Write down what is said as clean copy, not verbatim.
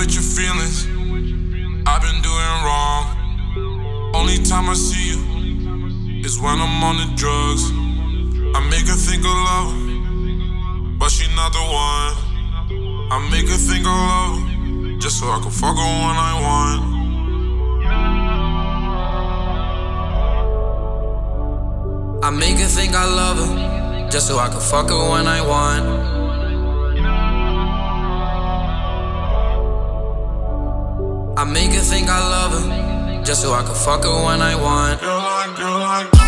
with your feelings. I've been doing wrong. Only time I see you is when I'm on the drugs. I make her think I love her, but she not the one. I make her think I love her, just so I can fuck her when I want. I make her think I love her, just so I can fuck her when I want. I make her think I love her, just so I can fuck her when I want. Girl,